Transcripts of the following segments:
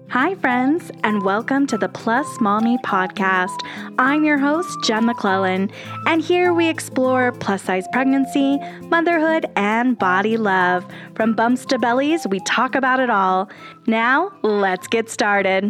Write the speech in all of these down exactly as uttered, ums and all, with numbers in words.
Hi, friends, and welcome to the Plus Mommy podcast. I'm your host, Jen McClellan, and here we explore plus-size pregnancy, motherhood, and body love. From bumps to bellies, we talk about it all. Now, let's get started.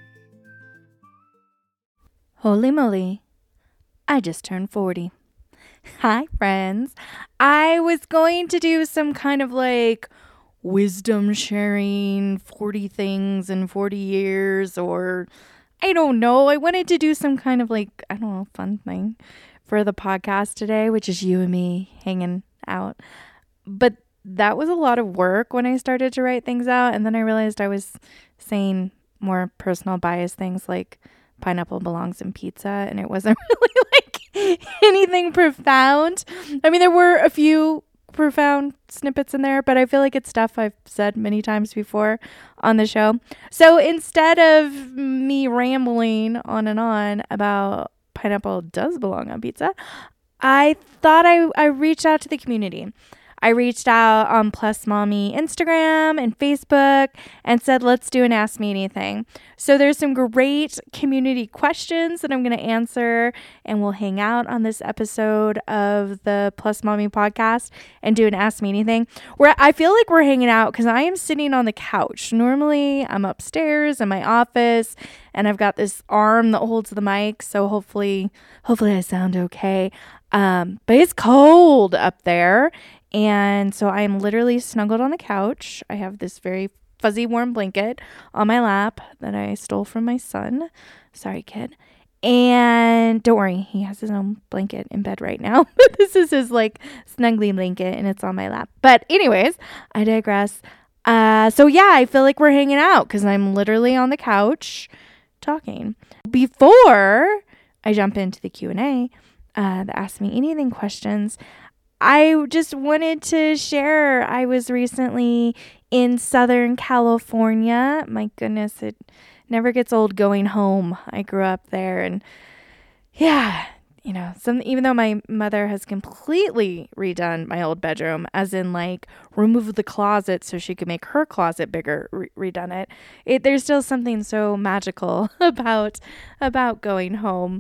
Holy moly, I just turned forty. Hi, friends. I was going to do some kind of like wisdom sharing, forty things in forty years, or I don't know. I wanted to do some kind of like, I don't know, fun thing for the podcast today, which is you and me hanging out. But that was a lot of work when I started to write things out. And then I realized I was saying more personal bias things like pineapple belongs in pizza. And it wasn't really like anything profound. I mean, there were a few profound snippets in there, but I feel like it's stuff I've said many times before on the show. So instead of me rambling on and on about pineapple does belong on pizza, I thought I, I reached out to the community. I reached out on Plus Mommy Instagram and Facebook and said, let's do an Ask Me Anything. So there's some great community questions that I'm going to answer, and we'll hang out on this episode of the Plus Mommy podcast and do an Ask Me Anything, where I feel like we're hanging out because I am sitting on the couch. Normally I'm upstairs in my office and I've got this arm that holds the mic. So hopefully, hopefully I sound okay. Um, but it's cold up there. And so I'm literally snuggled on the couch. I have this very fuzzy warm blanket on my lap that I stole from my son. Sorry, kid. And don't worry, he has his own blanket in bed right now. This is his like snuggly blanket and it's on my lap. But anyways, I digress. Uh, so yeah, I feel like we're hanging out because I'm literally on the couch talking. Before I jump into the Q and A, uh, the Ask Me Anything questions, I just wanted to share, I was recently in Southern California. My goodness, it never gets old going home. I grew up there and yeah, you know, some even though my mother has completely redone my old bedroom, as in like removed the closet so she could make her closet bigger, re- redone it. It there's still something so magical about about going home.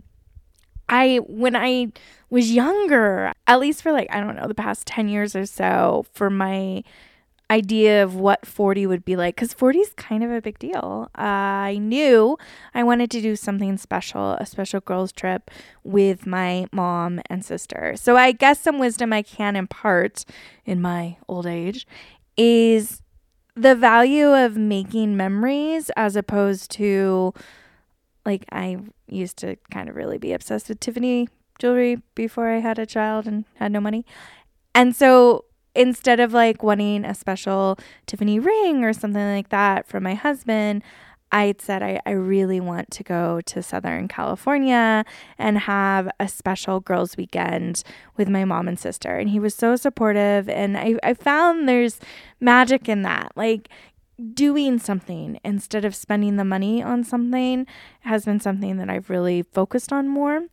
I, when I was younger, at least for like, I don't know, the past ten years or so, for my idea of what forty would be like, because forty is kind of a big deal. Uh, I knew I wanted to do something special, a special girls trip with my mom and sister. So I guess some wisdom I can impart in my old age is the value of making memories as opposed to, like, I used to kind of really be obsessed with Tiffany jewelry before I had a child and had no money. And so instead of like wanting a special Tiffany ring or something like that for my husband, I said I, I really want to go to Southern California and have a special girls' weekend with my mom and sister. And he was so supportive. And I, I found there's magic in that. Like, doing something instead of spending the money on something has been something that I've really focused on more.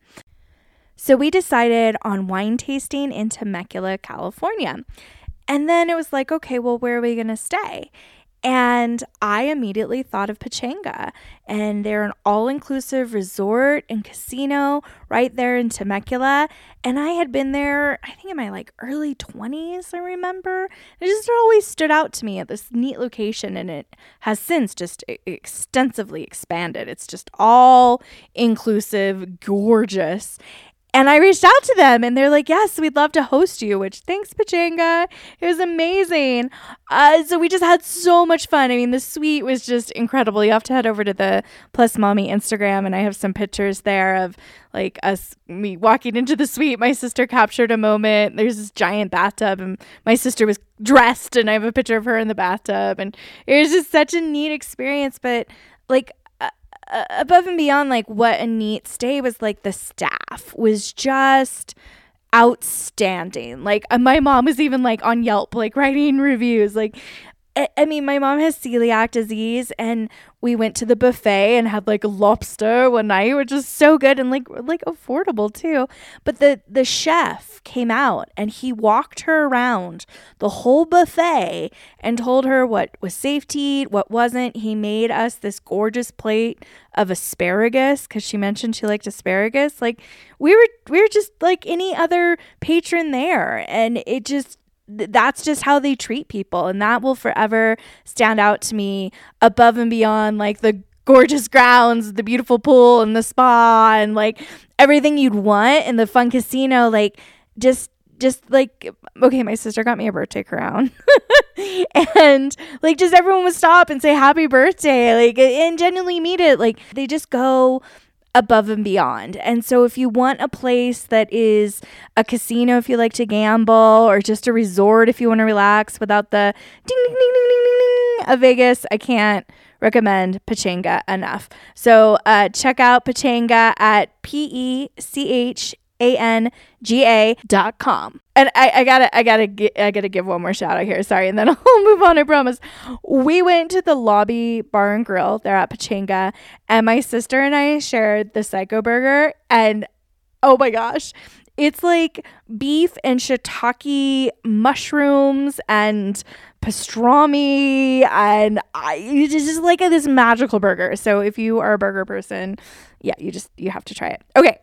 So we decided on wine tasting in Temecula, California. And then it was like, okay, well, where are we going to stay? And I immediately thought of Pechanga, and they're an all-inclusive resort and casino right there in Temecula. And I had been there, I think in my like early twenties, I remember. It just always stood out to me at this neat location, and it has since just extensively expanded. It's just all inclusive, gorgeous. And I reached out to them and they're like, yes, we'd love to host you, which thanks, Pechanga. It was amazing. Uh, so we just had so much fun. I mean, the suite was just incredible. You have to head over to the Plus Mommy Instagram, and I have some pictures there of like us, me walking into the suite. My sister captured a moment. There's this giant bathtub and my sister was dressed, and I have a picture of her in the bathtub. And it was just such a neat experience. But like, Uh, above and beyond like what a neat stay was, like the staff was just outstanding. Like uh, my mom was even like on Yelp, like writing reviews. Like I, I mean, my mom has celiac disease, and we went to the buffet and had like lobster one night, which is so good and like like affordable too. But the the chef came out and he walked her around the whole buffet and told her what was safe to eat, what wasn't. He made us this gorgeous plate of asparagus because she mentioned she liked asparagus. Like we were we were just like any other patron there, and it just that's just how they treat people. And that will forever stand out to me above and beyond like the gorgeous grounds, the beautiful pool and the spa and like everything you'd want in the fun casino. Like just, just like, okay, my sister got me a birthday crown and like just everyone would stop and say happy birthday, like, and genuinely mean it. Like they just go above and beyond. And so if you want a place that is a casino if you like to gamble, or just a resort if you want to relax without the ding ding ding ding ding ding, ding of Vegas, I can't recommend Pechanga enough. So uh, check out Pechanga at P E C H A N G A dot com. And I, I gotta, I gotta, I gotta give one more shout out here. Sorry. And then I'll move on. I promise. We went to the Lobby Bar and Grill there at Pechanga, and my sister and I shared the Psycho Burger. And oh my gosh, it's like beef and shiitake mushrooms and pastrami, and I, it's just like this magical burger. So if you are a burger person, yeah, you just, you have to try it. Okay.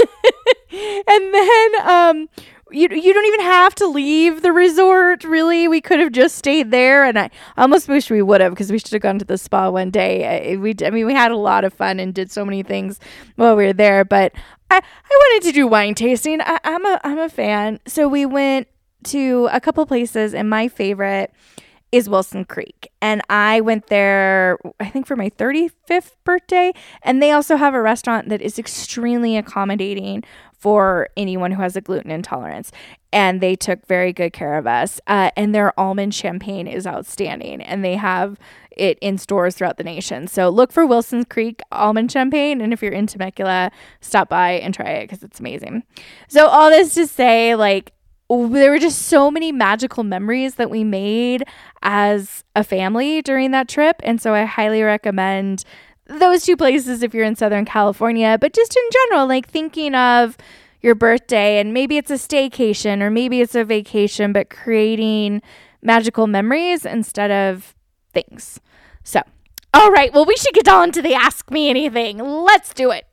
And then, um, you you don't even have to leave the resort, really. We could have just stayed there, and I almost wish we would have, because we should have gone to the spa one day. I, we, I mean, we had a lot of fun and did so many things while we were there, but I, I wanted to do wine tasting. I, I'm a I'm a fan. So we went to a couple places, and my favorite is Wilson Creek. And I went there, I think, for my thirty-fifth birthday. And they also have a restaurant that is extremely accommodating for anyone who has a gluten intolerance. And they took very good care of us. Uh, and their almond champagne is outstanding. And they have it in stores throughout the nation. So look for Wilson Creek almond champagne. And if you're in Temecula, stop by and try it, because it's amazing. So all this to say, like, there were just so many magical memories that we made as a family during that trip. And so I highly recommend those two places if you're in Southern California. But just in general, like thinking of your birthday, and maybe it's a staycation or maybe it's a vacation, but creating magical memories instead of things. So, all right, well, we should get on to the Ask Me Anything. Let's do it.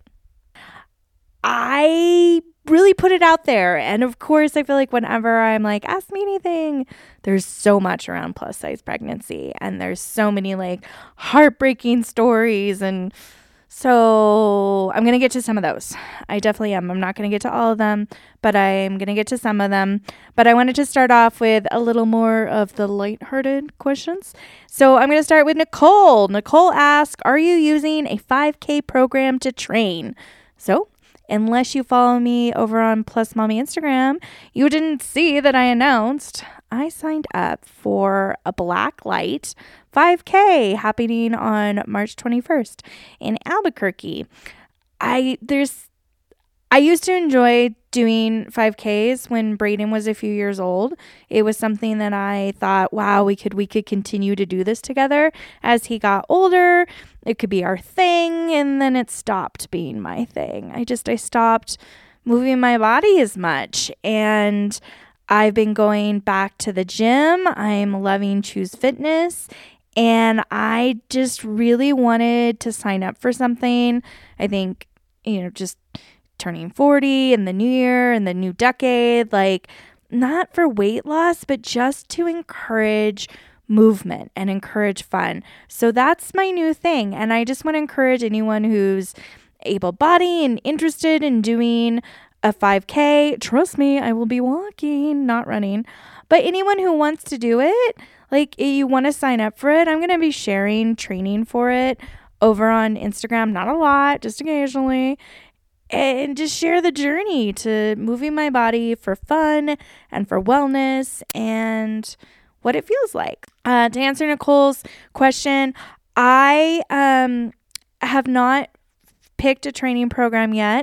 I really put it out there. And of course, I feel like whenever I'm like, ask me anything, there's so much around plus size pregnancy, and there's so many like heartbreaking stories. And so I'm going to get to some of those. I definitely am. I'm not going to get to all of them, but I'm going to get to some of them. But I wanted to start off with a little more of the lighthearted questions. So I'm going to start with Nicole. Nicole asked, are you using a five K program to train? So unless you follow me over on Plus Mommy Instagram, you didn't see that I announced I signed up for a Black Light five K happening on March twenty-first in Albuquerque. I there's I used to enjoy doing five Ks when Braden was a few years old. It was something that I thought, wow, we could we could continue to do this together. As he got older, it could be our thing, and then it stopped being my thing. I just I stopped moving my body as much, and I've been going back to the gym. I'm loving Choose Fitness, and I just really wanted to sign up for something. I think, you know, just turning forty in the new year and the new decade, like not for weight loss, but just to encourage movement and encourage fun. So that's my new thing. And I just want to encourage anyone who's able-bodied and interested in doing a five K. Trust me, I will be walking, not running. But anyone who wants to do it, like you want to sign up for it, I'm going to be sharing training for it over on Instagram. Not a lot, just occasionally. And just share the journey to moving my body for fun and for wellness and what it feels like. Uh, to answer Nicole's question, I um have not picked a training program yet.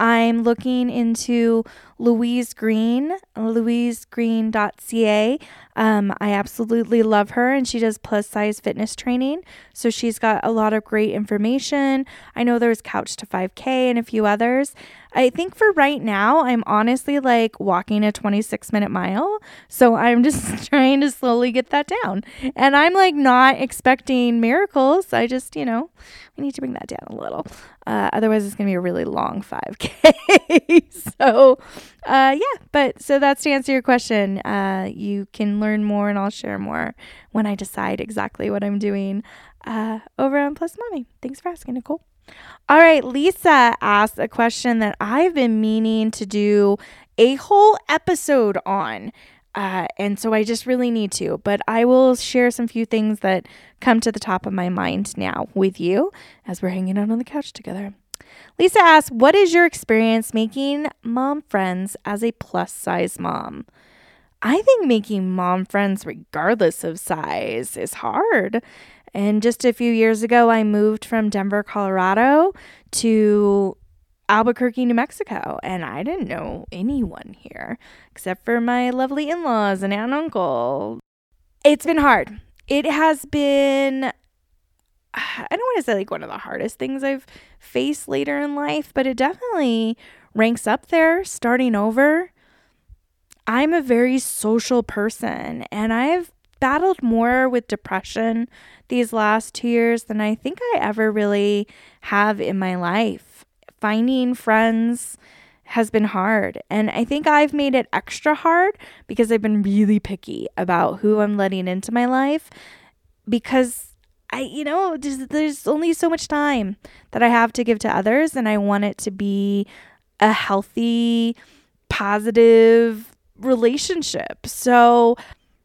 I'm looking into Louise Green, louise green dot c a. Um, I absolutely love her, and she does plus size fitness training. So she's got a lot of great information. I know there's Couch to five K and a few others. I think for right now, I'm honestly like walking a twenty-six minute mile. So I'm just trying to slowly get that down. And I'm like not expecting miracles. I just, you know, we need to bring that down a little. Uh, otherwise, it's going to be a really long five K. so, uh, yeah, but so that's to answer your question. Uh, you can learn more and I'll share more when I decide exactly what I'm doing uh, over on Plus Mommy. Thanks for asking, Nicole. All right, Lisa asked a question that I've been meaning to do a whole episode on. Uh, and so I just really need to, but I will share some few things that come to the top of my mind now with you as we're hanging out on the couch together. Lisa asks, what is your experience making mom friends as a plus size mom? I think making mom friends regardless of size is hard. And just a few years ago, I moved from Denver, Colorado to Albuquerque, New Mexico, and I didn't know anyone here except for my lovely in-laws and aunt and uncle. It's been hard. It has been, I don't want to say like one of the hardest things I've faced later in life, but it definitely ranks up there starting over. I'm a very social person, and I've battled more with depression these last two years than I think I ever really have in my life. Finding friends has been hard, and I think I've made it extra hard because I've been really picky about who I'm letting into my life, because I, you know, there's, there's only so much time that I have to give to others, and I want it to be a healthy, positive relationship. So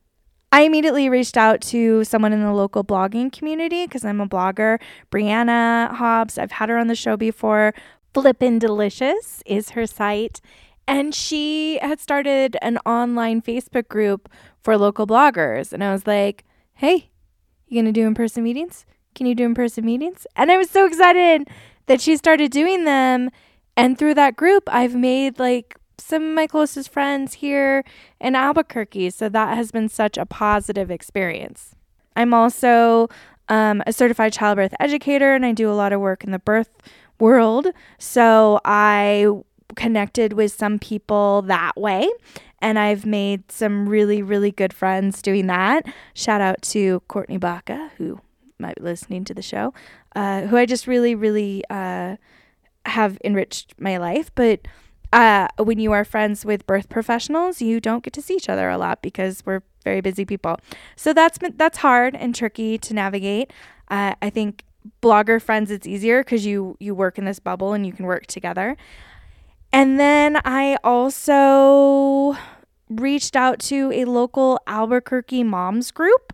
I immediately reached out to someone in the local blogging community because I'm a blogger, Brianna Hobbs. I've had her on the show before. Flippin' Delicious is her site. And she had started an online Facebook group for local bloggers. And I was like, hey, you going to do in-person meetings? Can you do in-person meetings? And I was so excited that she started doing them. And through that group, I've made like some of my closest friends here in Albuquerque. So that has been such a positive experience. I'm also um, a certified childbirth educator, and I do a lot of work in the birth world. So I connected with some people that way, and I've made some really, really good friends doing that. Shout out to Courtney Baca, who might be listening to the show, uh, who I just really, really uh, have enriched my life. But Uh, when you are friends with birth professionals, you don't get to see each other a lot because we're very busy people. So that's that's hard and tricky to navigate. Uh, I think blogger friends, it's easier because you you work in this bubble and you can work together. And then I also reached out to a local Albuquerque moms group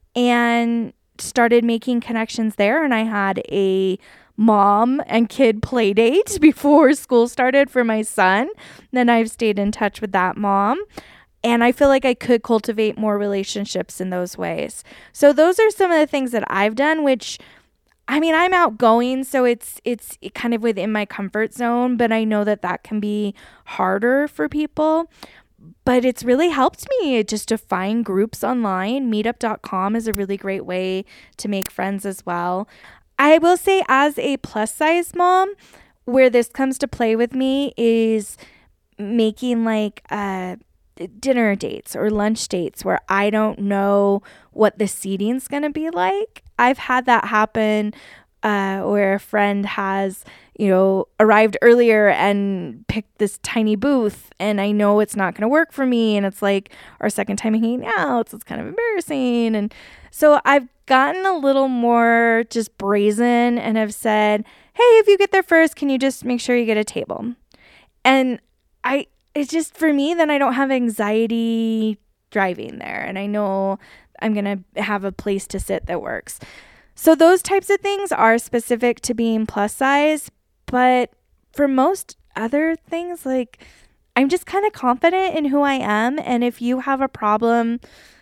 and started making connections there. And I had a mom and kid play date before school started for my son. Then I've stayed in touch with that mom, and I feel like I could cultivate more relationships in those ways. So those are some of the things that I've done, which, I mean, I'm outgoing, so it's it's kind of within my comfort zone, but I know that that can be harder for people. But it's really helped me just to find groups online. meetup dot com is a really great way to make friends as well. I will say, as a plus size mom, where this comes to play with me is making like uh, dinner dates or lunch dates where I don't know what the seating's going to be like. I've had that happen uh, where a friend has, you know, arrived earlier and picked this tiny booth, and I know it's not going to work for me. And it's like our second time hanging out, so it's kind of embarrassing. And so I've gotten a little more just brazen and have said, hey, if you get there first, can you just make sure you get a table? And I, it's just for me, then I don't have anxiety driving there, and I know I'm going to have a place to sit that works. So those types of things are specific to being plus size, but for most other things, like, I'm just kind of confident in who I am. And if you have a problem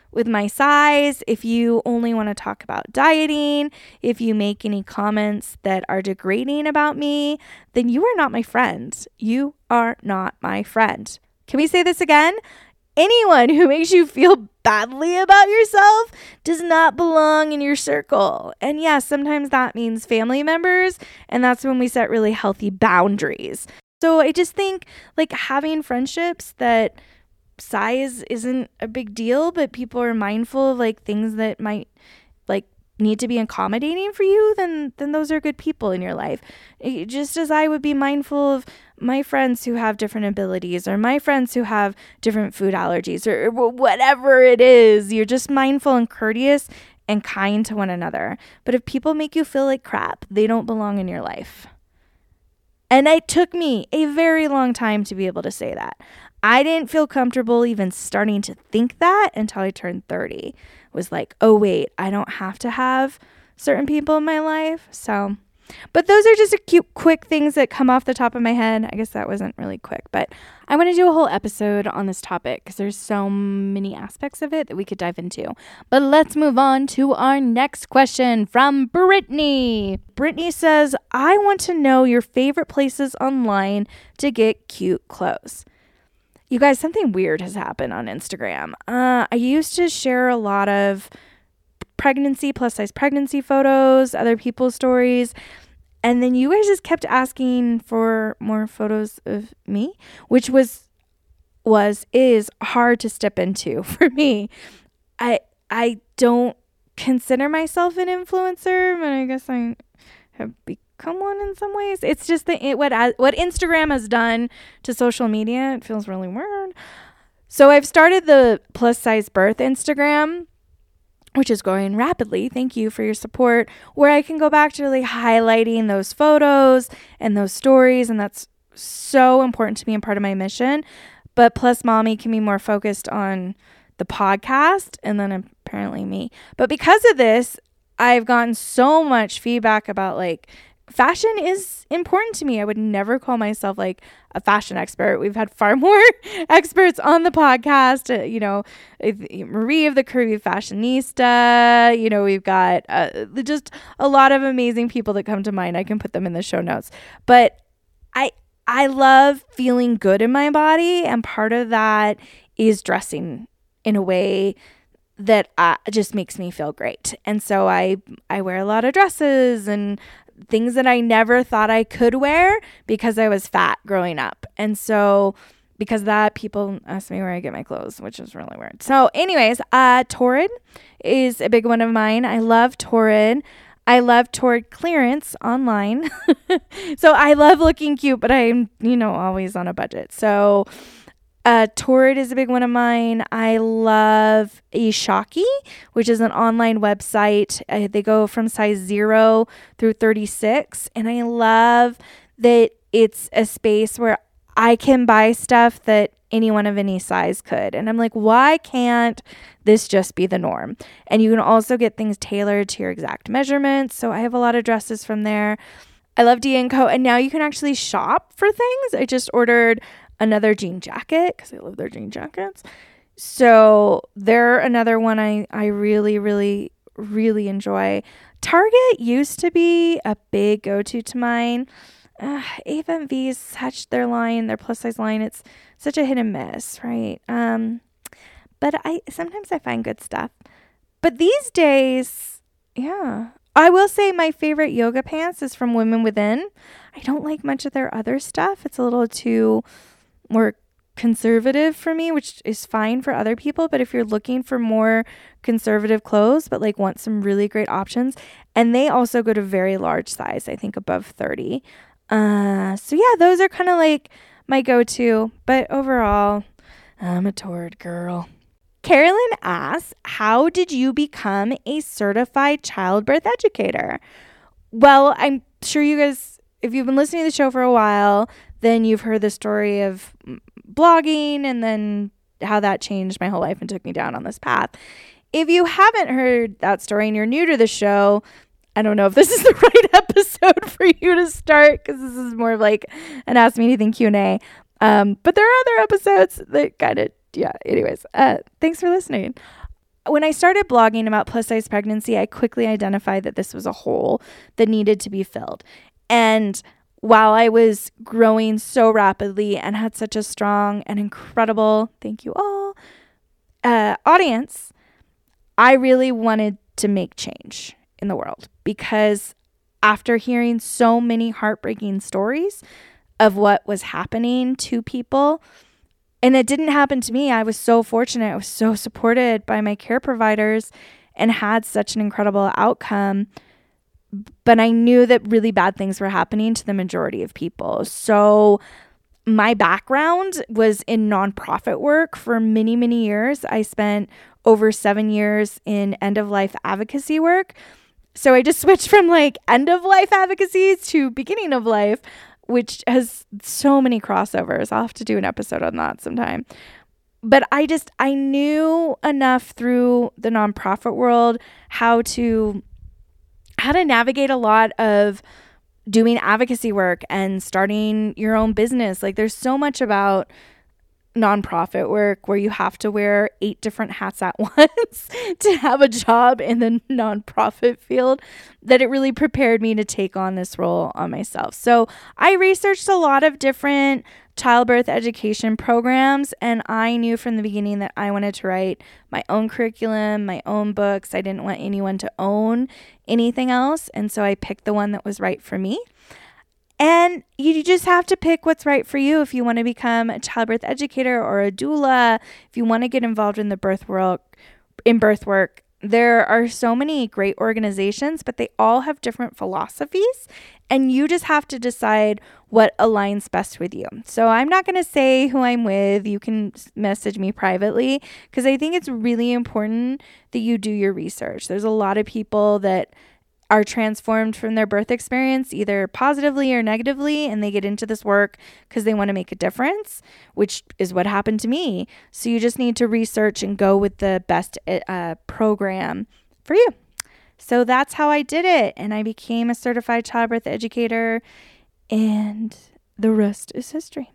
with my size, if you only want to talk about dieting, if you make any comments that are degrading about me, then you are not my friend. You are not my friend. Can we say this again? Anyone who makes you feel badly about yourself does not belong in your circle. And yes, sometimes that means family members, and that's when we set really healthy boundaries. So I just think like having friendships that size isn't a big deal, but people are mindful of like things that might like need to be accommodating for you, then then those are good people in your life. It, just as I would be mindful of my friends who have different abilities, or my friends who have different food allergies, or, or whatever it is. You're just mindful and courteous and kind to one another. But if people make you feel like crap, they don't belong in your life. And it took me a very long time to be able to say that. I didn't feel comfortable even starting to think that until I turned thirty. It was like, oh, wait, I don't have to have certain people in my life. So, but those are just a cute, quick things that come off the top of my head. I guess that wasn't really quick, but I want to do a whole episode on this topic because there's so many aspects of it that we could dive into. But let's move on to our next question from Brittany. Brittany says, I want to know your favorite places online to get cute clothes. You guys, something weird has happened on Instagram. Uh, I used to share a lot of pregnancy, plus size pregnancy photos, other people's stories. And then you guys just kept asking for more photos of me, which was, was, is hard to step into for me. I, I don't consider myself an influencer, but I guess I have become one in some ways. It's just that it, what, what Instagram has done to social media, it feels really weird. So I've started the plus size birth Instagram, which is growing rapidly. Thank you for your support, where I can go back to really highlighting those photos and those stories. And that's so important to me and part of my mission. But Plus Mommy can be more focused on the podcast and then apparently me. But because of this, I've gotten so much feedback about like, fashion is important to me. I would never call myself like a fashion expert. We've had far more experts on the podcast. Uh, you know, Marie of the Curvy Fashionista. You know, we've got uh, just a lot of amazing people that come to mind. I can put them in the show notes. But I I love feeling good in my body, and part of that is dressing in a way that uh, just makes me feel great. And so I I wear a lot of dresses and things that I never thought I could wear because I was fat growing up. And so because of that, people ask me where I get my clothes, which is really weird. So anyways, uh, Torrid is a big one of mine. I love Torrid. I love Torrid clearance online. So I love looking cute, but I'm, you know, always on a budget. So Uh, Torrid is a big one of mine. I love Ishaki, which is an online website. Uh, they go from size zero through thirty-six. And I love that it's a space where I can buy stuff that anyone of any size could. And I'm like, why can't this just be the norm? And you can also get things tailored to your exact measurements. So I have a lot of dresses from there. I love D and Co. And now you can actually shop for things. I just ordered another jean jacket because I love their jean jackets. So they're another one I, I really, really, really enjoy. Target used to be a big go-to to mine. Uh, Ava and V is such their line, their plus size line. It's such a hit and miss, right? Um, but I sometimes I find good stuff. But these days, yeah. I will say my favorite yoga pants is from Women Within. I don't like much of their other stuff. It's a little too more conservative for me, which is fine for other people. But if you're looking for more conservative clothes, but like want some really great options, and they also go to very large size, I think above thirty. Uh, so yeah, those are kind of like my go-to. But overall, I'm a Torrid girl. Carolyn asks, how did you become a certified childbirth educator? Well, I'm sure you guys, if you've been listening to the show for a while, then you've heard the story of blogging and then how that changed my whole life and took me down on this path. If you haven't heard that story and you're new to the show, I don't know if this is the right episode for you to start, because this is more of like an Ask Me Anything Q and A. Um, but there are other episodes that kind of, yeah, anyways, uh, thanks for listening. when I started blogging about plus size pregnancy, I quickly identified that this was a hole that needed to be filled. And while I was growing so rapidly and had such a strong and incredible, thank you all, uh, audience, I really wanted to make change in the world, because after hearing so many heartbreaking stories of what was happening to people, and it didn't happen to me. I was so fortunate. I was so supported by my care providers and had such an incredible outcome. But I knew that really bad things were happening to the majority of people. So my background was in nonprofit work for many, many years. I spent over seven years in end-of-life advocacy work. So I just switched from like end-of-life advocacy to beginning of life, which has so many crossovers. I'll have to do an episode on that sometime. But I just, I knew enough through the nonprofit world how to, how to navigate a lot of doing advocacy work and starting your own business. Like there's so much about nonprofit work where you have to wear eight different hats at once to have a job in the nonprofit field, that it really prepared me to take on this role on myself. So I researched a lot of different childbirth education programs, and I knew from the beginning that I wanted to write my own curriculum, my own books. I didn't want anyone to own anything else, and so I picked the one that was right for me. And you just have to pick what's right for you. If you want to become a childbirth educator or a doula, if you want to get involved in the birth world, in birth work, there are so many great organizations, but they all have different philosophies, and you just have to decide what aligns best with you. So I'm not going to say who I'm with. You can message me privately, because I think it's really important that you do your research. There's a lot of people that are transformed from their birth experience, either positively or negatively, and they get into this work because they want to make a difference, which is what happened to me. So you just need to research and go with the best uh, program for you. So that's how I did it, and I became a certified childbirth educator, and the rest is history.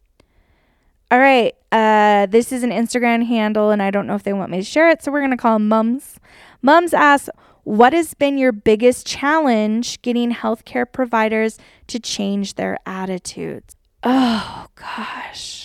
All right, uh, this is an Instagram handle, and I don't know if they want me to share it, so we're going to call them Mums. Mums asks, what has been your biggest challenge getting healthcare providers to change their attitudes? Oh, gosh.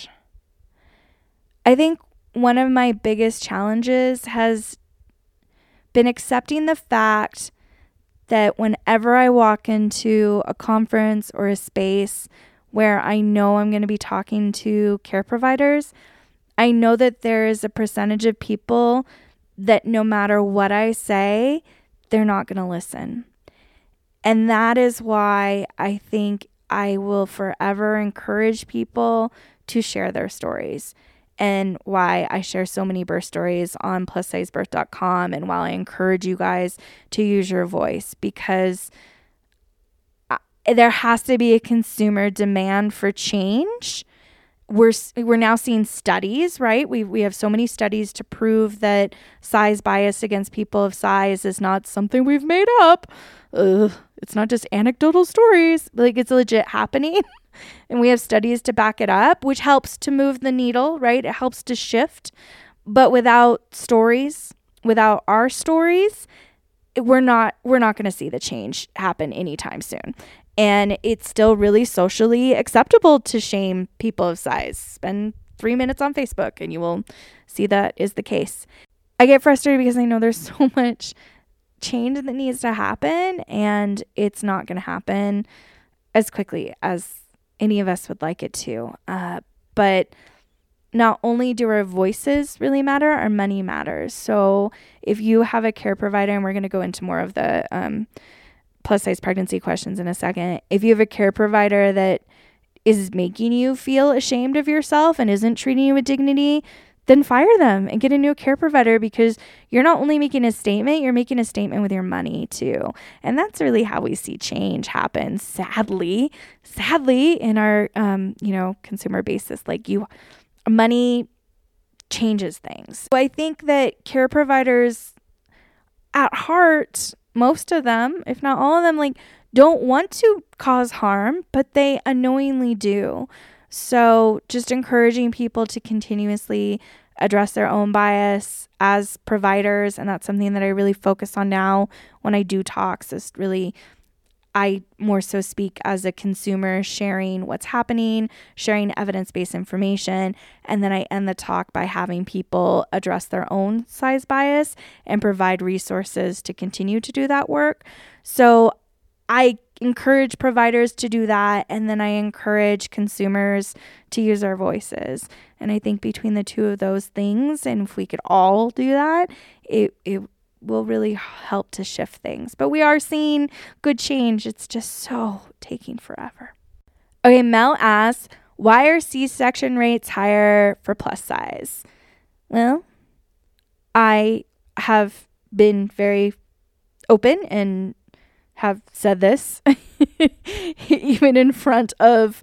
I think one of my biggest challenges has been accepting the fact that whenever I walk into a conference or a space where I know I'm going to be talking to care providers, I know that there is a percentage of people that no matter what I say, they're not going to listen. And that is why I think I will forever encourage people to share their stories, and why I share so many birth stories on plus size birth dot com, and while I encourage you guys to use your voice, because there has to be a consumer demand for change. We're we're now seeing studies, right? We we have so many studies to prove that size bias against people of size is not something we've made up. Ugh, it's not just anecdotal stories. Like, it's legit happening. And we have studies to back it up, which helps to move the needle, right? It helps to shift. But without stories, without our stories, we're not we're not going to see the change happen anytime soon. And it's still really socially acceptable to shame people of size. Spend three minutes on Facebook and you will see that is the case. I get frustrated because I know there's so much change that needs to happen, and it's not going to happen as quickly as any of us would like it to. Uh, but not only do our voices really matter, our money matters. So if you have a care provider, and we're going to go into more of the um, plus size pregnancy questions in a second. If you have a care provider that is making you feel ashamed of yourself and isn't treating you with dignity, then fire them and get a new care provider, because you're not only making a statement, you're making a statement with your money too. And that's really how we see change happen. Sadly, sadly in our, um, you know, consumer basis, like you, money changes things. So I think that care providers at heart, most of them, if not all of them, like don't want to cause harm, but they unknowingly do. So just encouraging people to continuously address their own bias as providers. And that's something that I really focus on now when I do talks, is really, I more so speak as a consumer, sharing what's happening, sharing evidence-based information. And then I end the talk by having people address their own size bias and provide resources to continue to do that work. So I encourage providers to do that, and then I encourage consumers to use our voices. And I think between the two of those things, and if we could all do that, it it will really help to shift things. But we are seeing good change. It's just so taking forever. Okay, Mel asks, why are C-section rates higher for plus size? Well, I have been very open and have said this even in front of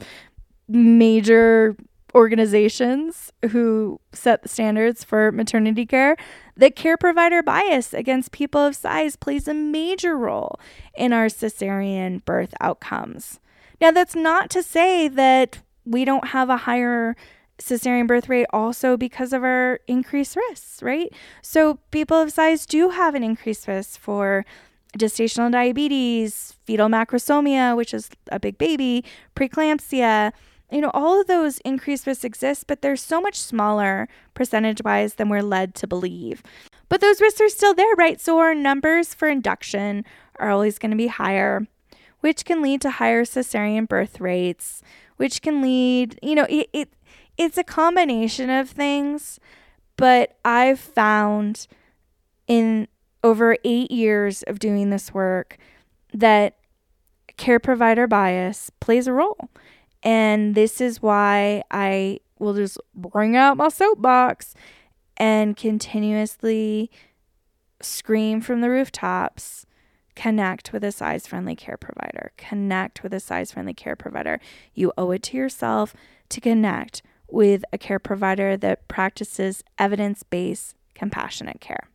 major organizations who set the standards for maternity care, that care provider bias against people of size plays a major role in our cesarean birth outcomes. Now, that's not to say that we don't have a higher cesarean birth rate also because of our increased risks, right? So people of size do have an increased risk for gestational diabetes, fetal macrosomia, which is a big baby, preeclampsia. You know, all of those increased risks exist, but they're so much smaller percentage-wise than we're led to believe. But those risks are still there, right? So our numbers for induction are always going to be higher, which can lead to higher cesarean birth rates, which can lead, you know, it, it it's a combination of things. But I've found in over eight years of doing this work that care provider bias plays a role. And this is why I will just bring out my soapbox and continuously scream from the rooftops, connect with a size-friendly care provider. Connect with a size-friendly care provider. You owe it to yourself to connect with a care provider that practices evidence-based compassionate care.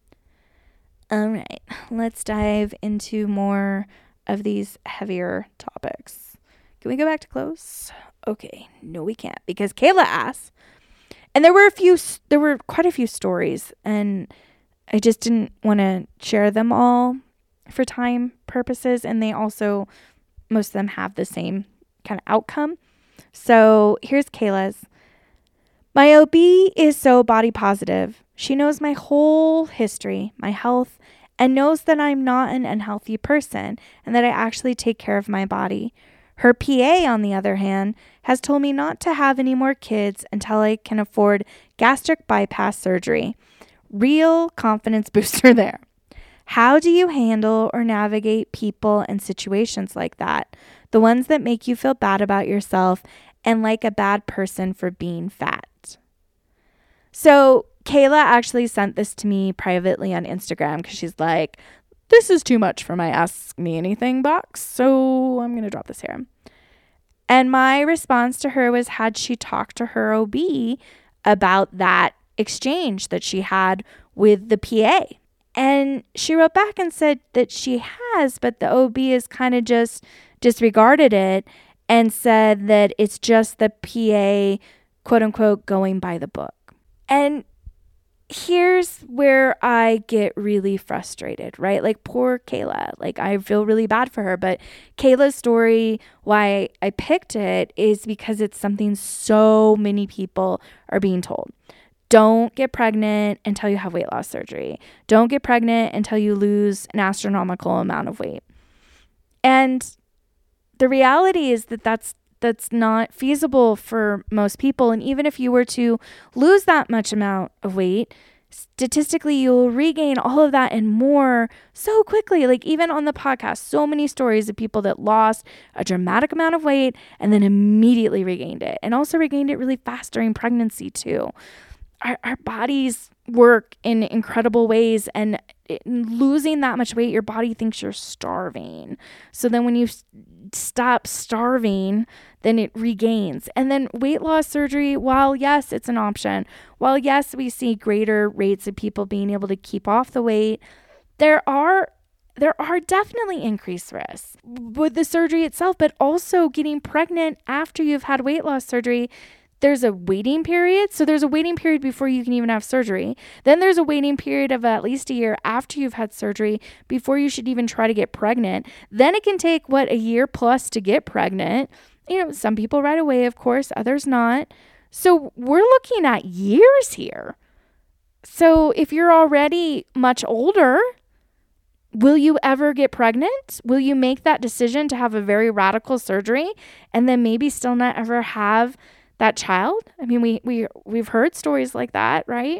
All right, let's dive into more of these heavier topics. Can we go back to close? Okay, no, we can't, because Kayla asked, and there were a few, there were quite a few stories, and I just didn't want to share them all for time purposes, and they also, most of them have the same kind of outcome. So here's Kayla's. My O B is so body positive. She knows my whole history, my health, and knows that I'm not an unhealthy person and that I actually take care of my body. Her P A, on the other hand, has told me not to have any more kids until I can afford gastric bypass surgery. Real confidence booster there. How do you handle or navigate people and situations like that? The ones that make you feel bad about yourself and like a bad person for being fat. So Kayla actually sent this to me privately on Instagram because she's like, this is too much for my Ask Me Anything box, so I'm going to drop this here. And my response to her was, had she talked to her O B about that exchange that she had with the P A? And she wrote back and said that she has, but the O B has kind of just disregarded it and said that it's just the P A, quote unquote, going by the book. And here's where I get really frustrated, right? Like, poor Kayla. Like, I feel really bad for her. But Kayla's story, why I picked it, is because it's something so many people are being told. Don't get pregnant until you have weight loss surgery. Don't get pregnant until you lose an astronomical amount of weight. And the reality is that that's that's not feasible for most people. And even if you were to lose that much amount of weight, statistically, you'll regain all of that and more so quickly. Like, even on the podcast, so many stories of people that lost a dramatic amount of weight and then immediately regained it, and also regained it really fast during pregnancy too. Our, our bodies work in incredible ways, and it, losing that much weight, your body thinks you're starving. So then when you s- stop starving, then it regains. And then weight loss surgery, while yes, it's an option, while yes, we see greater rates of people being able to keep off the weight, there are there are definitely increased risks with the surgery itself, but also getting pregnant after you've had weight loss surgery. there's a waiting period. So there's a waiting period before you can even have surgery. Then there's a waiting period of at least a year after you've had surgery before you should even try to get pregnant. Then it can take, what, a year plus to get pregnant. You know, some people right away, of course, others not. So we're looking at years here. So if you're already much older, will you ever get pregnant? Will you make that decision to have a very radical surgery and then maybe still not ever have that child? I mean, we, we, we've heard stories like that, right?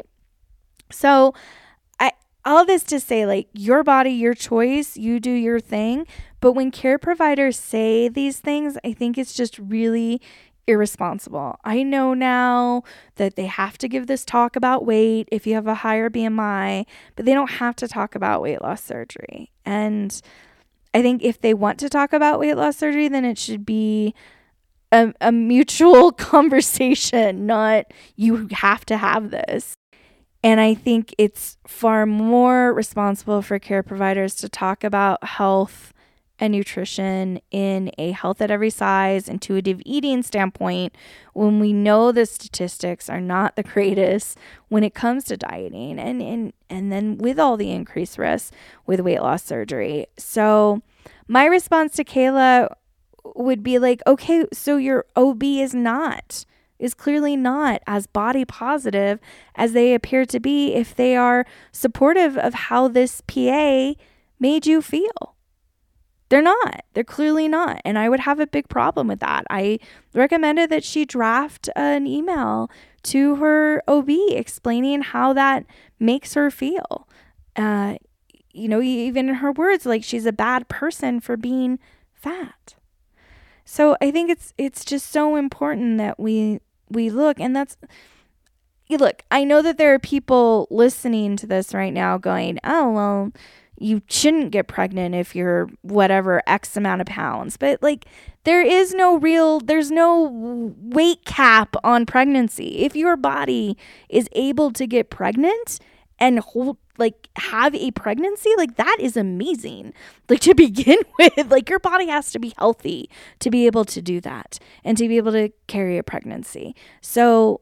So I, all this to say, like, your body, your choice, you do your thing. But when care providers say these things, I think it's just really irresponsible. I know now that they have to give this talk about weight if you have a higher B M I, but they don't have to talk about weight loss surgery. And I think if they want to talk about weight loss surgery, then it should be a, a mutual conversation, not you have to have this. And I think it's far more responsible for care providers to talk about health and nutrition in a health at every size, intuitive eating standpoint, when we know the statistics are not the greatest when it comes to dieting, and and and then with all the increased risks with weight loss surgery. So my response to Kayla would be like, okay, so your O B is not, is clearly not as body positive as they appear to be if they are supportive of how this P A made you feel. They're not. They're clearly not. And I would have a big problem with that. I recommended that she draft an email to her O B explaining how that makes her feel. Uh, you know, even in her words, like she's a bad person for being fat. So I think it's it's just so important that we we look, and that's, you look, I know that there are people listening to this right now going, oh, well, you shouldn't get pregnant if you're whatever X amount of pounds. But like, there is no real, there's no weight cap on pregnancy. If your body is able to get pregnant and hold, like have a pregnancy, like that is amazing. Like to begin with, like your body has to be healthy to be able to do that and to be able to carry a pregnancy. So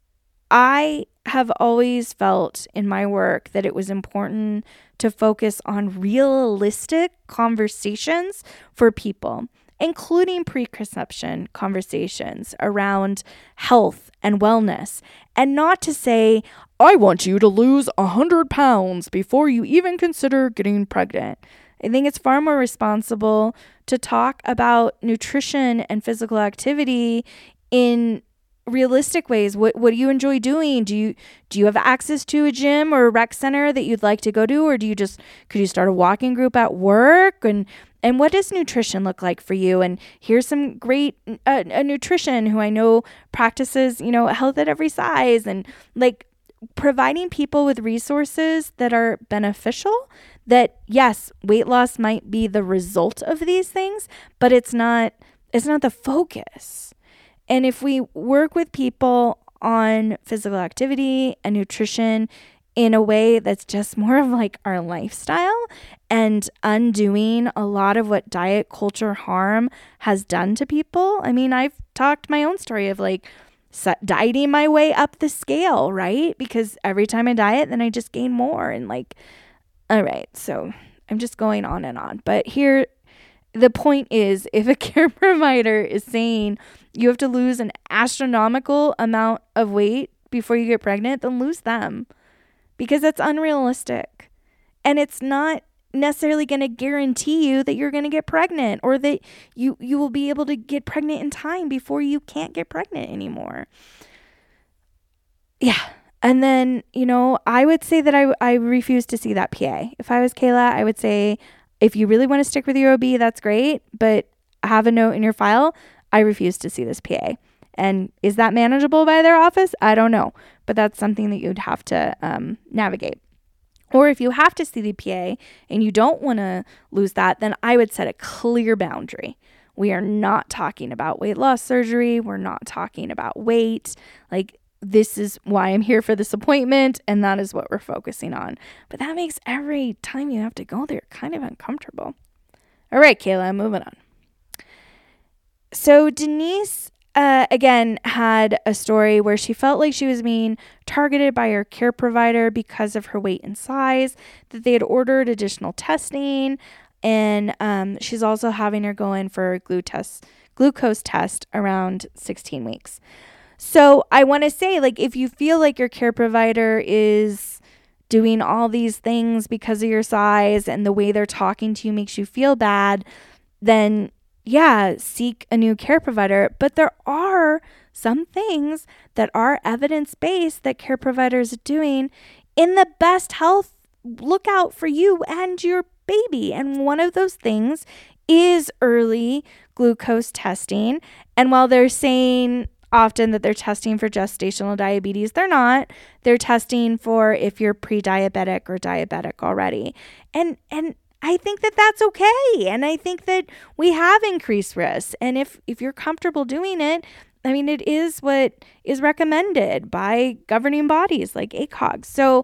I have always felt in my work that it was important to focus on realistic conversations for people, including preconception conversations around health and wellness, and not to say, I want you to lose one hundred pounds before you even consider getting pregnant. I think it's far more responsible to talk about nutrition and physical activity in realistic ways. What what do you enjoy doing? Do you do you have access to a gym or a rec center that you'd like to go to, or do you just could you start a walking group at work? And and what does nutrition look like for you? And here's some great uh, a nutrition who I know practices, you know, health at every size, and like providing people with resources that are beneficial. That yes, weight loss might be the result of these things, but it's not it's not the focus. And if we work with people on physical activity and nutrition in a way that's just more of like our lifestyle and undoing a lot of what diet culture harm has done to people. I mean, I've talked my own story of like dieting my way up the scale, right? Because every time I diet, then I just gain more. And like, all right, so I'm just going on and on. But here, the point is, if a care provider is saying you have to lose an astronomical amount of weight before you get pregnant, then lose them, because that's unrealistic. And it's not necessarily going to guarantee you that you're going to get pregnant, or that you, you will be able to get pregnant in time before you can't get pregnant anymore. Yeah. And then, you know, I would say that I, I refuse to see that P A. If I was Kayla, I would say, if you really want to stick with your O B, that's great, but have a note in your file, I refuse to see this P A. And is that manageable by their office? I don't know, but that's something that you'd have to um, navigate. Or if you have to see the P A and you don't want to lose that, then I would set a clear boundary. We are not talking about weight loss surgery. We're not talking about weight. Like, this is why I'm here for this appointment, and that is what we're focusing on. But that makes every time you have to go there kind of uncomfortable. All right, Kayla, moving on. So Denise uh, again, had a story where she felt like she was being targeted by her care provider because of her weight and size, that they had ordered additional testing, and um, she's also having her go in for a glu test, glucose test around sixteen weeks. So I want to say, like, if you feel like your care provider is doing all these things because of your size and the way they're talking to you makes you feel bad, then yeah, seek a new care provider. But there are some things that are evidence-based that care providers are doing in the best health lookout for you and your baby. And one of those things is early glucose testing. And while they're saying often that they're testing for gestational diabetes, they're not. They're testing for if you're pre-diabetic or diabetic already. And and I think that that's okay. And I think that we have increased risks. And if, if you're comfortable doing it, I mean, it is what is recommended by governing bodies like A C O G. So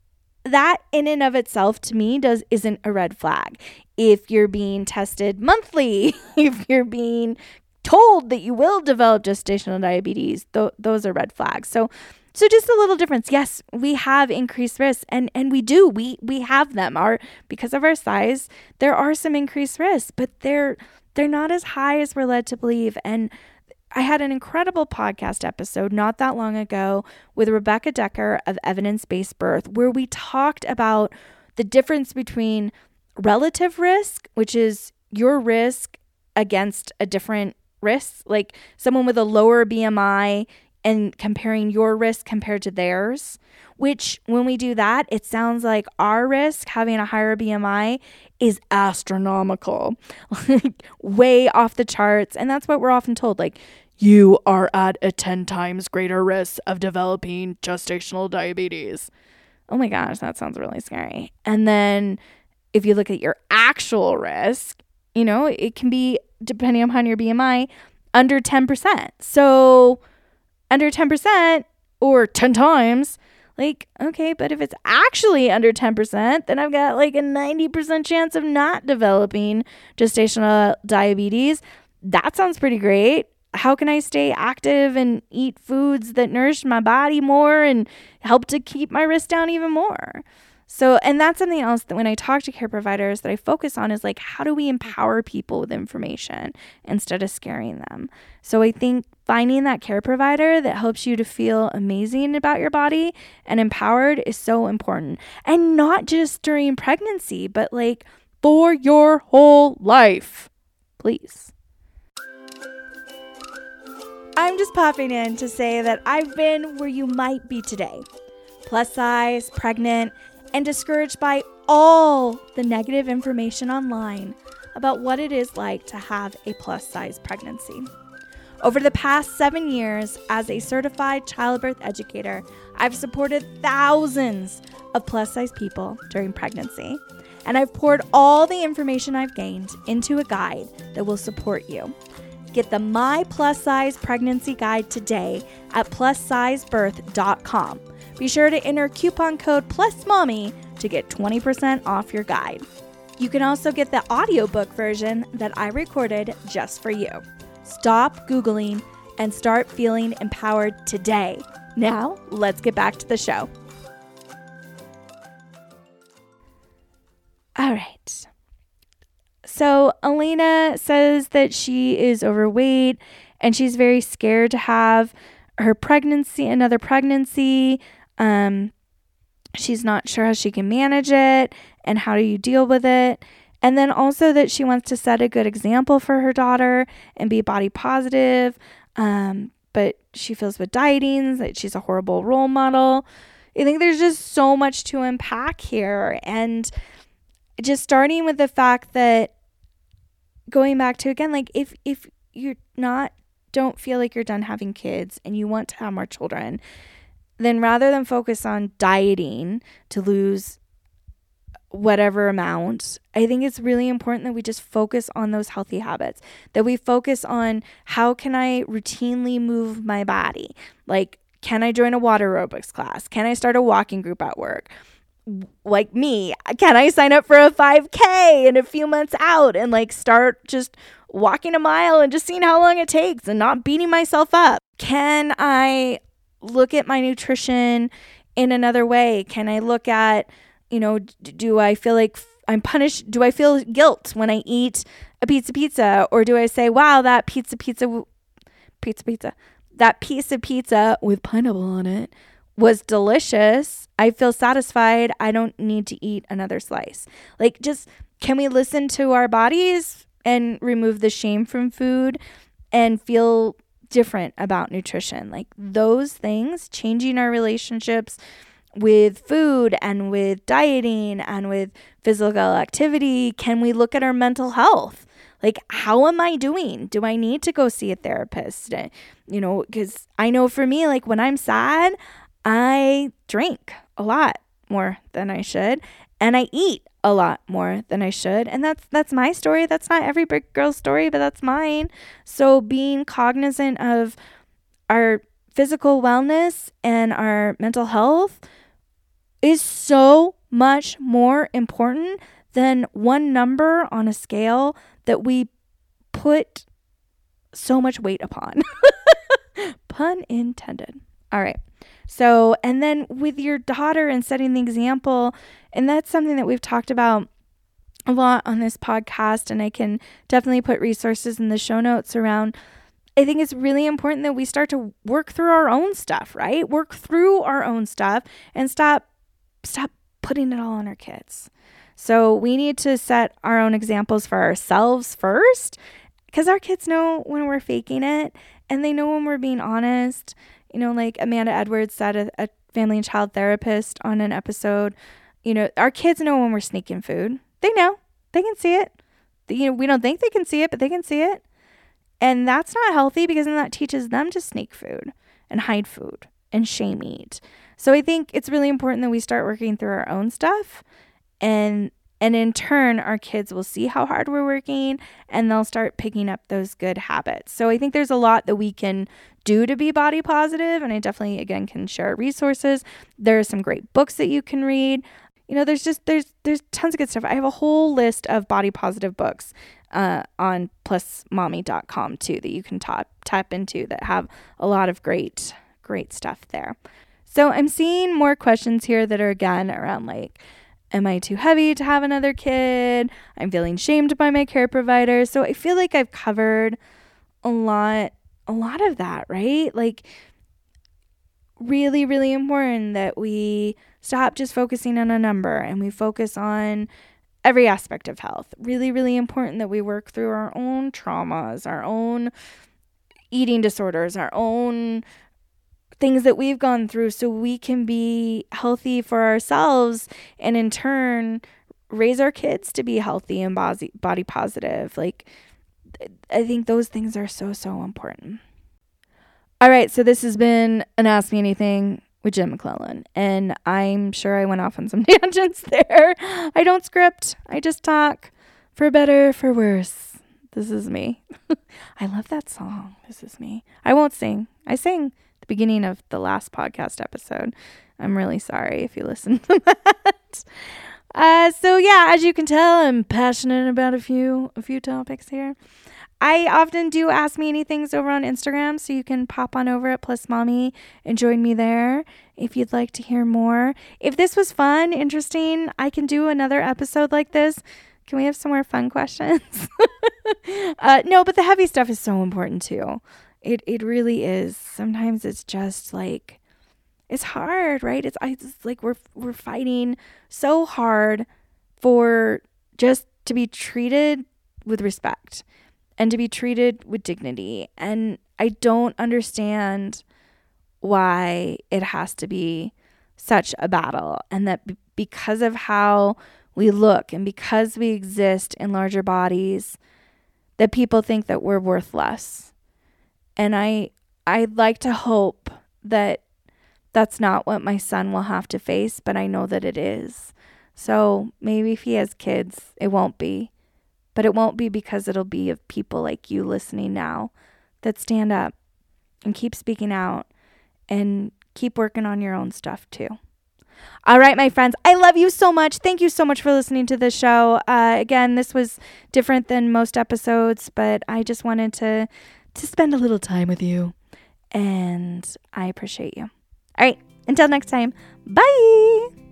that in and of itself to me does isn't a red flag. If you're being tested monthly, if you're being told that you will develop gestational diabetes, th- those are red flags. So So just a little difference. Yes, we have increased risks, and, and we do. We we have them. Our because of our size, there are some increased risks, but they're they're not as high as we're led to believe. And I had an incredible podcast episode not that long ago with Rebecca Decker of Evidence-Based Birth, where we talked about the difference between relative risk, which is your risk against a different risk, like someone with a lower B M I, and comparing your risk compared to theirs, which when we do that, it sounds like our risk having a higher B M I is astronomical, like way off the charts. And that's what we're often told, like, you are at a ten times greater risk of developing gestational diabetes. Oh my gosh, that sounds really scary. And then if you look at your actual risk, you know, it can be, depending upon your B M I, under ten percent. So under ten percent or ten times, like, okay, but if it's actually under ten percent, then I've got like a ninety percent chance of not developing gestational diabetes. That sounds pretty great. How can I stay active and eat foods that nourish my body more and help to keep my risk down even more? So, and that's something else that when I talk to care providers that I focus on is like, how do we empower people with information instead of scaring them? So I think finding that care provider that helps you to feel amazing about your body and empowered is so important. And not just during pregnancy, but like for your whole life, please. I'm just popping in to say that I've been where you might be today. Plus size, pregnant, and discouraged by all the negative information online about what it is like to have a plus size pregnancy. Over the past seven years, as a certified childbirth educator, I've supported thousands of plus size people during pregnancy, and I've poured all the information I've gained into a guide that will support you. Get the My Plus Size Pregnancy Guide today at plus size birth dot com. Be sure to enter coupon code PLUSMOMMY to get twenty percent off your guide. You can also get the audiobook version that I recorded just for you. Stop Googling and start feeling empowered today. Now, let's get back to the show. All right. So Elena says that she is overweight and she's very scared to have her pregnancy, another pregnancy. Um, she's not sure how she can manage it and how do you deal with it. And then also that she wants to set a good example for her daughter and be body positive. Um, but she feels with dieting that she's a horrible role model. I think there's just so much to unpack here. And just starting with the fact that going back to, again, like if, if you're not, don't feel like you're done having kids and you want to have more children, then rather than focus on dieting to lose whatever amount, I think it's really important that we just focus on those healthy habits, that we focus on how can I routinely move my body? Like, can I join a water aerobics class? Can I start a walking group at work? Like me, can I sign up for a five K in a few months out and like start just walking a mile and just seeing how long it takes and not beating myself up? Can I look at my nutrition in another way? Can I look at, you know, d- do I feel like I'm punished? Do I feel guilt when I eat a pizza pizza? Or do I say, wow, that pizza pizza, pizza pizza, that piece of pizza with pineapple on it was delicious. I feel satisfied. I don't need to eat another slice. Like, just, can we listen to our bodies and remove the shame from food and feel different about nutrition? Like, those things, changing our relationships with food and with dieting and with physical activity. Can we look at our mental health? Like, how am I doing? Do I need to go see a therapist? You know, because I know for me, like, when I'm sad, I drink a lot more than I should, and I eat a lot more than I should. And that's that's my story. That's not every big girl's story, but that's mine. So being cognizant of our physical wellness and our mental health is so much more important than one number on a scale that we put so much weight upon. Pun intended. All right. So, and then with your daughter and setting the example, and that's something that we've talked about a lot on this podcast, and I can definitely put resources in the show notes around. I think it's really important that we start to work through our own stuff, right? Work through our own stuff and stop, stop putting it all on our kids. So we need to set our own examples for ourselves first, because our kids know when we're faking it, and they know when we're being honest. You know, like Amanda Edwards said, a, a family and child therapist on an episode, you know, our kids know when we're sneaking food. They know. They can see it. You know, we don't think they can see it, but they can see it. And that's not healthy, because then that teaches them to sneak food and hide food and shame eat. So I think it's really important that we start working through our own stuff, and and in turn, our kids will see how hard we're working, and they'll start picking up those good habits. So I think there's a lot that we can do to be body positive. And I definitely, again, can share resources. There are some great books that you can read. You know, there's just, there's, there's tons of good stuff. I have a whole list of body positive books uh, on plus mommy dot com too, that you can tap, tap into, that have a lot of great, great stuff there. So I'm seeing more questions here that are, again, around like, am I too heavy to have another kid? I'm feeling shamed by my care provider. So I feel like I've covered a lot, a lot of that, right? Like, really, really important that we stop just focusing on a number and we focus on every aspect of health. Really, really important that we work through our own traumas, our own eating disorders, our own things that we've gone through, so we can be healthy for ourselves, and in turn raise our kids to be healthy and body, body positive. Like, I think those things are so, so important. All right, so this has been an Ask Me Anything with Jen McClellan, and I'm sure I went off on some tangents there. I don't script. I just talk, for better, for worse. This is me. I love that song. This is me. I won't sing. I sing the beginning of the last podcast episode. I'm really sorry if you listen to that. Uh, so yeah, as you can tell, I'm passionate about a few a few topics here. I often do Ask Me Anythings over on Instagram, so you can pop on over at Plus Mommy and join me there if you'd like to hear more. If this was fun, interesting, I can do another episode like this. Can we have some more fun questions? uh, no, but the heavy stuff is so important too. It it really is. Sometimes it's just like, it's hard, right? It's, it's like we're we're fighting so hard for just to be treated with respect and to be treated with dignity. And I don't understand why it has to be such a battle, and that b- because of how we look and because we exist in larger bodies, that people think that we're worth less. And I, I'd like to hope that that's not what my son will have to face, but I know that it is. So maybe if he has kids, it won't be. But it won't be, because it'll be of people like you listening now that stand up and keep speaking out and keep working on your own stuff too. All right, my friends, I love you so much. Thank you so much for listening to this show. Uh, again, this was different than most episodes, but I just wanted to to spend a little time with you, and I appreciate you. All right, until next time, bye.